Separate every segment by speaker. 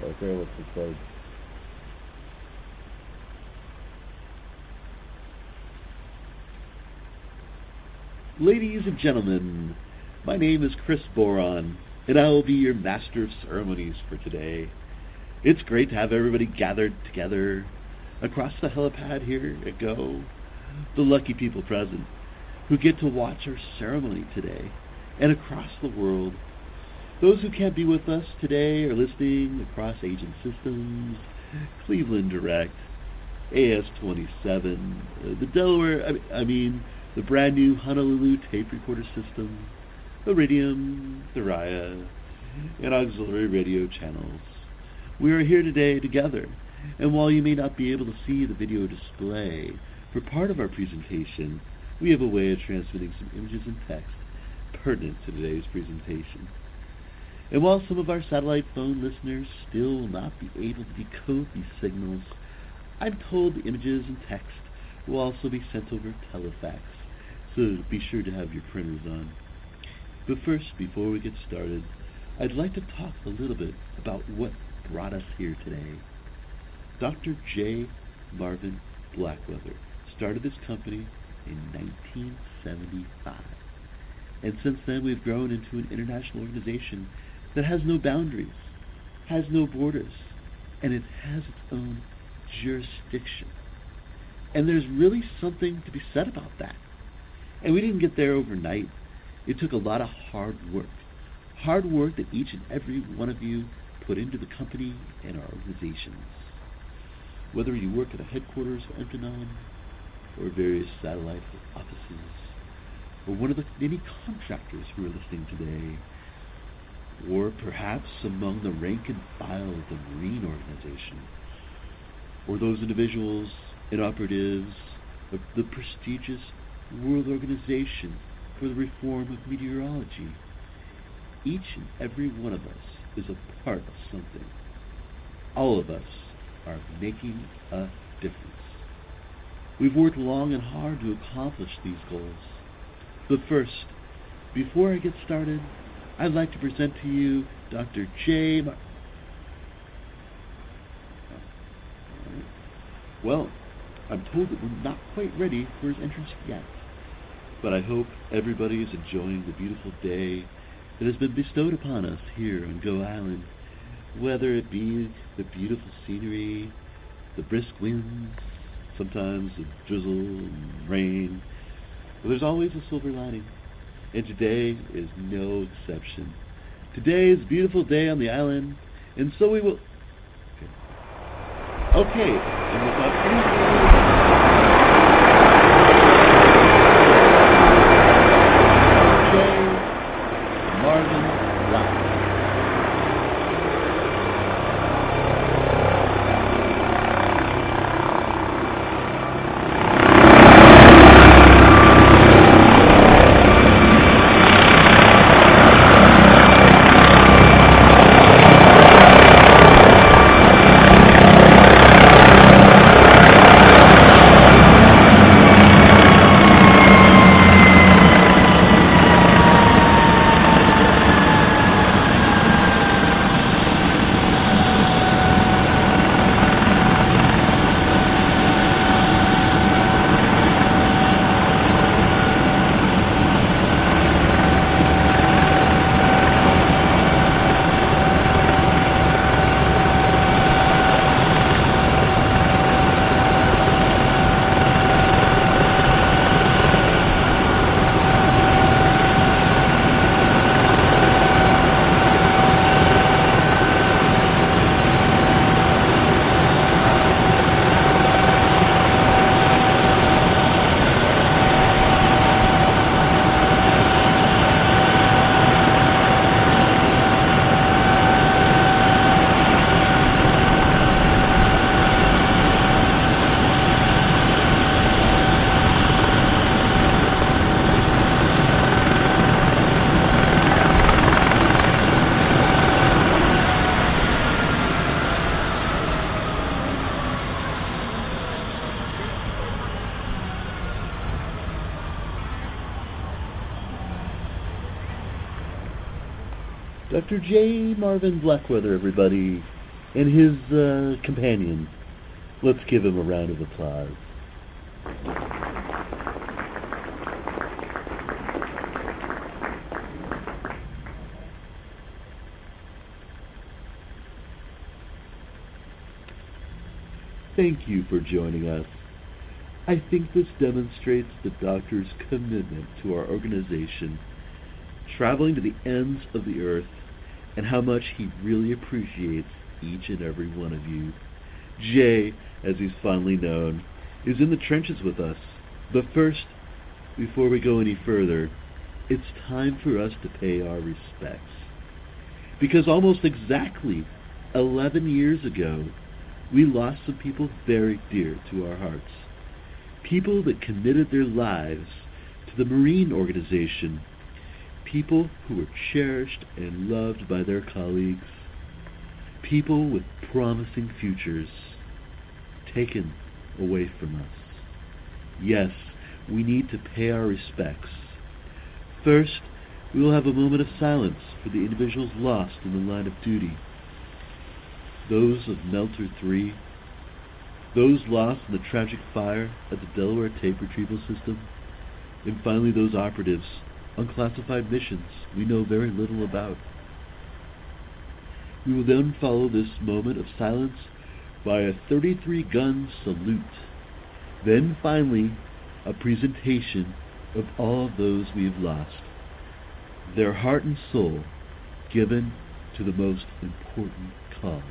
Speaker 1: there, what's it called? Ladies and gentlemen, my name is Chris Boron, and I will be your Master of Ceremonies for today. It's great to have everybody gathered together across the helipad here at GO, the lucky people present, who get to watch our ceremony today, and across the world. Those who can't be with us today are listening across Agent Systems, Cleveland Direct, AS-27, the Delaware, the brand new Honolulu tape recorder system, Iridium, Thuraya, and auxiliary radio channels. We are here today together, and while you may not be able to see the video display, for part of our presentation, we have a way of transmitting some images and text pertinent to today's presentation. And while some of our satellite phone listeners still will not be able to decode these signals, I'm told the images and text will also be sent over telefax, so be sure to have your printers on. But first, before we get started, I'd like to talk a little bit about what brought us here today. Dr. J. Marvin Blackweather started this company in 1975. And since then, we've grown into an international organization that has no boundaries, has no borders, and it has its own jurisdiction. And there's really something to be said about that. And we didn't get there overnight. It took a lot of hard work that each and every one of you put into the company and our organizations. Whether you work at a headquarters of Entonon, or various satellite offices, or one of the many contractors who are listening today, or perhaps among the rank and file of the Marine organization, or those individuals and operatives of the prestigious World Organization for the Reform of Meteorology. Each and every one of us is a part of something. All of us are making a difference. We've worked long and hard to accomplish these goals. But first, before I get started, I'd like to present to you Dr. J. Well, I'm told that we're not quite ready for his entrance yet, but I hope everybody is enjoying the beautiful day that has been bestowed upon us here on GO Island, whether it be the beautiful scenery, the brisk winds, sometimes the drizzle and rain. But there's always a silver lining, and today is no exception. Today is a beautiful day on the island, and so we will... Okay, and without any... Dr. J. Marvin Blackweather, everybody. and his companions. Let's give him a round of applause. Thank you for joining us. I think this demonstrates the Doctor's commitment to our organization, traveling to the ends of the earth, and how much he really appreciates each and every one of you. Jay, as he's fondly known, is in the trenches with us. But first, before we go any further, it's time for us to pay our respects. Because almost exactly 11 years ago, we lost some people very dear to our hearts. People that committed their lives to the Marine organization. People who were cherished and loved by their colleagues. People with promising futures taken away from us. Yes, we need to pay our respects. First, we will have a moment of silence for the individuals lost in the line of duty. Those of Melter 3, those lost in the tragic fire at the Delaware Tape Retrieval System, and finally those operatives on classified missions we know very little about. We will then follow this moment of silence by a 33-gun salute. Then finally, a presentation of all of those we have lost, their heart and soul given to the most important cause.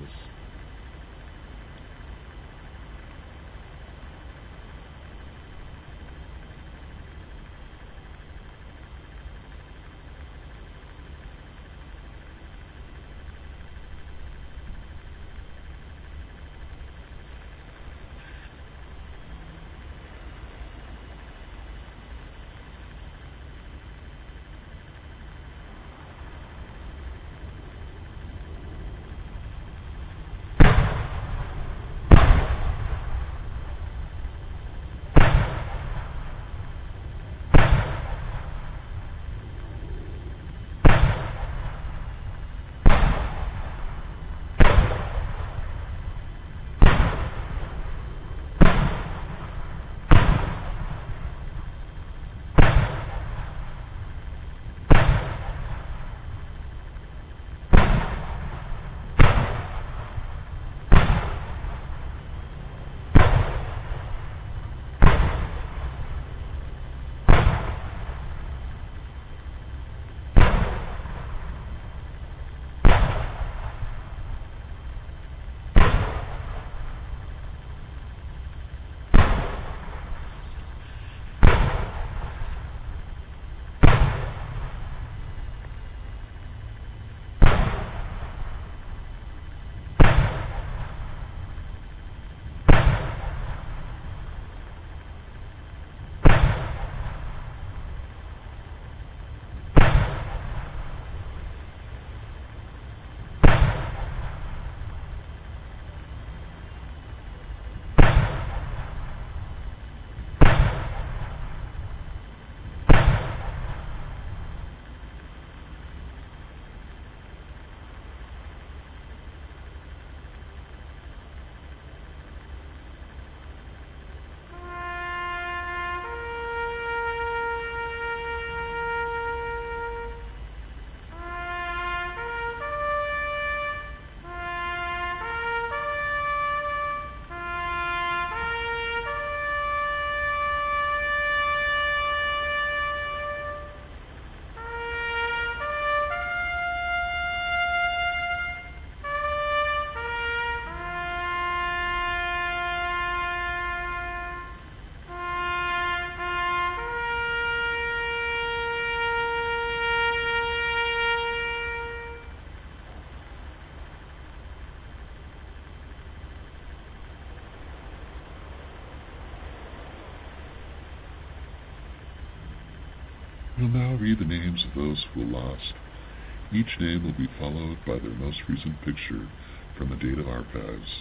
Speaker 2: We'll now read the names of those who were lost. Each name will be followed by their most recent picture from the data archives.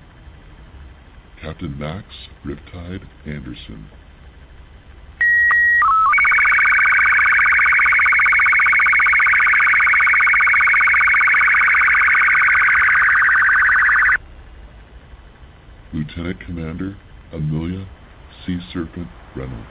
Speaker 2: Captain Max Riptide Anderson. Lieutenant Commander Amelia Sea Serpent Reynolds.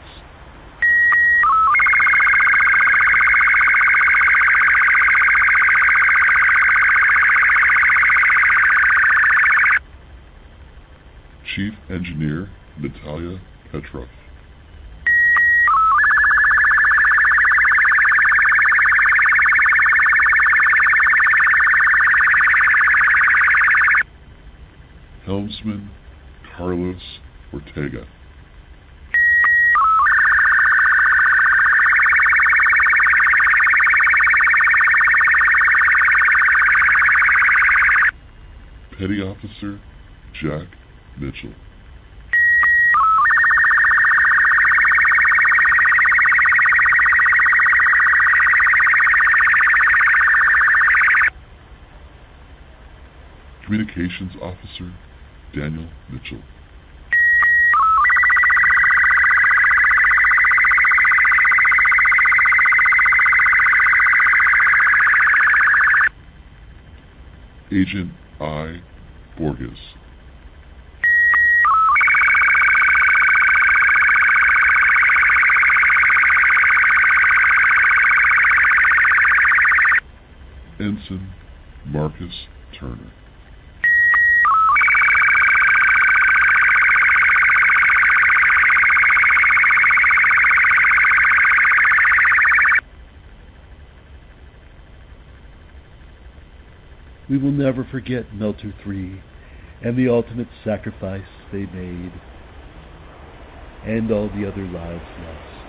Speaker 2: Chief Engineer Natalia Petrov. Helmsman Carlos Ortega. Petty Officer Jack Mitchell. Communications Officer Daniel Mitchell. Agent I. Borges. Ensign Marcus Turner.
Speaker 1: We will never forget Melter 3 and the ultimate sacrifice they made, and all the other lives lost.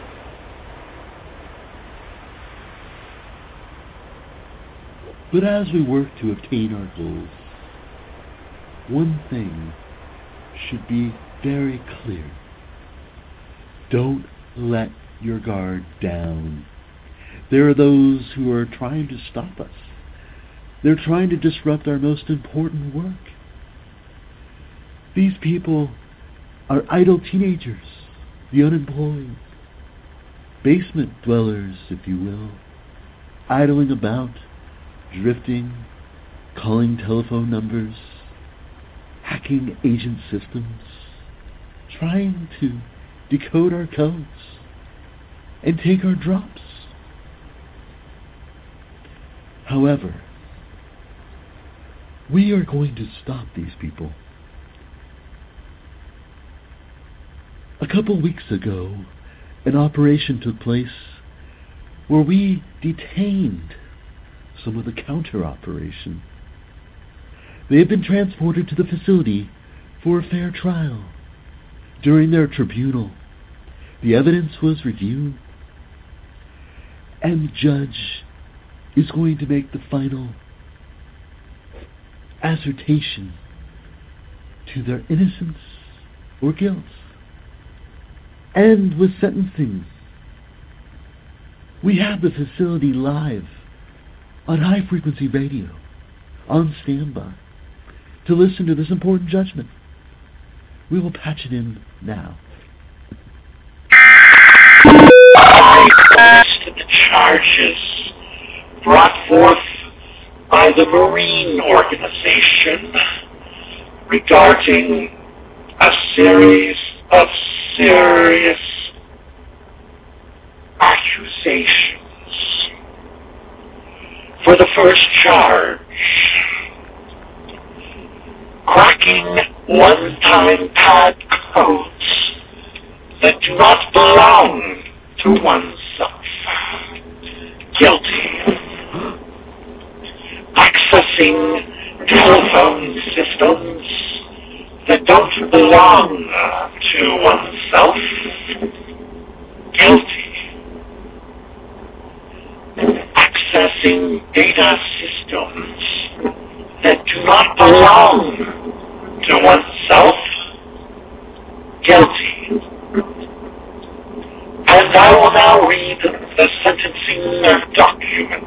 Speaker 1: But as we work to obtain our goals, one thing should be very clear. Don't let your guard down. There are those who are trying to stop us. They're trying to disrupt our most important work. These people are idle teenagers, the unemployed, basement dwellers, if you will, idling about, drifting, calling telephone numbers, hacking agent systems, trying to decode our codes and take our drops. However, we are going to stop these people. A couple weeks ago, an operation took place where we detained some of the counter-operation. They have been transported to the facility for a fair trial. During their tribunal, the evidence was reviewed, and the judge is going to make the final assertion to their innocence or guilt. And with sentencing, we have the facility live on high-frequency radio, on standby, to listen to this important judgment. We will patch it in now.
Speaker 3: I request the charges brought forth by the Marine Organization regarding a series of serious accusations. For the first charge, cracking one-time pad codes that do not belong to oneself. Guilty. Accessing telephone systems that don't belong to oneself. Guilty. Accessing data systems that do not belong to oneself. Guilty. And I will now read the sentencing document.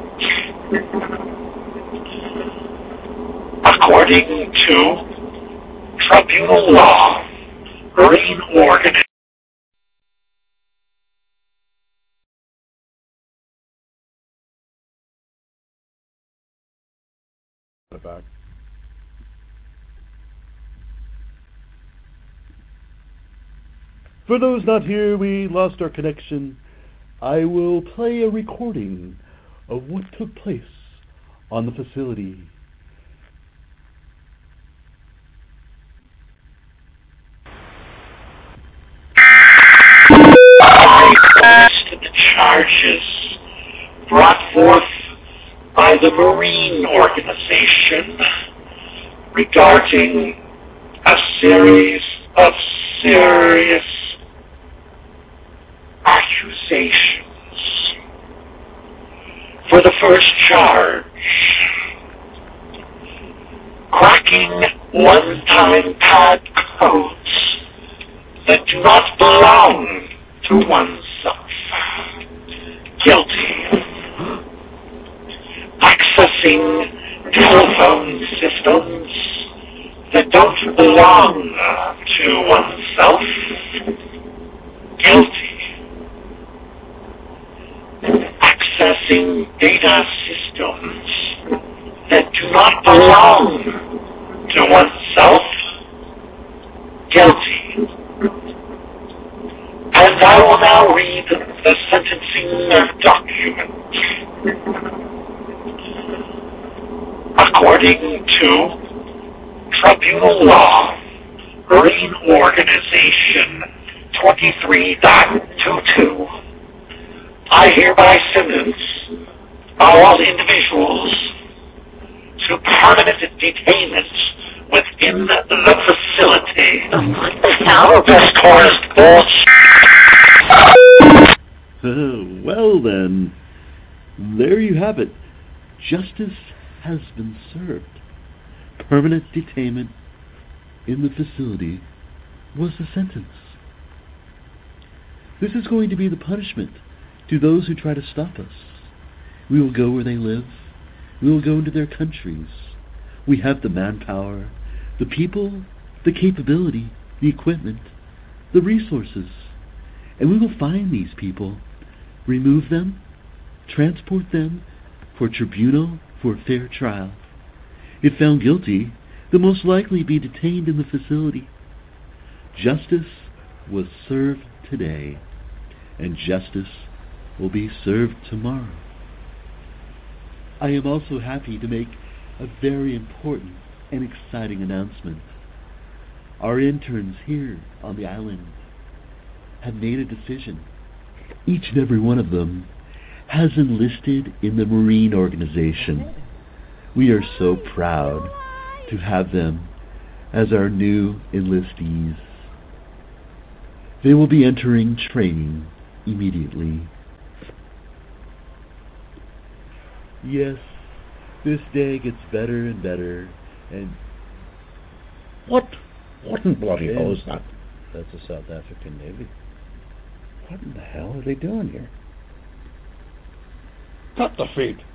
Speaker 3: According to tribunal law, Marine Organization.
Speaker 2: Back.
Speaker 1: For those not here, we lost our connection. I will play a recording of what took place on the facility.
Speaker 3: I pressed the charges brought forth by the Marine Organization regarding a series of serious accusations. For the first charge, cracking one-time pad codes that do not belong to oneself. Guilty. Accessing telephone systems that don't belong to oneself. Guilty. Accessing data systems that do not belong to oneself. Guilty. And I will now read the sentencing document. According to Tribunal Law, Marine Organization 23.22, I hereby sentence all individuals to permanent detainment within the facility. This caused bullshit.
Speaker 1: Well then, there you have it. Justice has been served. Permanent detainment in the facility was the sentence. This is going to be the punishment to those who try to stop us. We will go where they live. We will go into their countries. We have the manpower, the people, the capability, the equipment, the resources. And we will find these people, remove them, transport them for tribunal for a fair trial. If found guilty, they'll most likely be detained in the facility. Justice was served today, and justice will be served tomorrow. I am also happy to make a very important and exciting announcement. Our interns here on the island have made a decision. Each and every one of them has enlisted in the Marine Organization. We are so proud to have them as our new enlistees. They will be entering training immediately. Yes, this day gets better and better, and
Speaker 4: What in bloody hell is that?
Speaker 5: That's the South African Navy.
Speaker 4: What in the hell are they doing here? Cut the feet.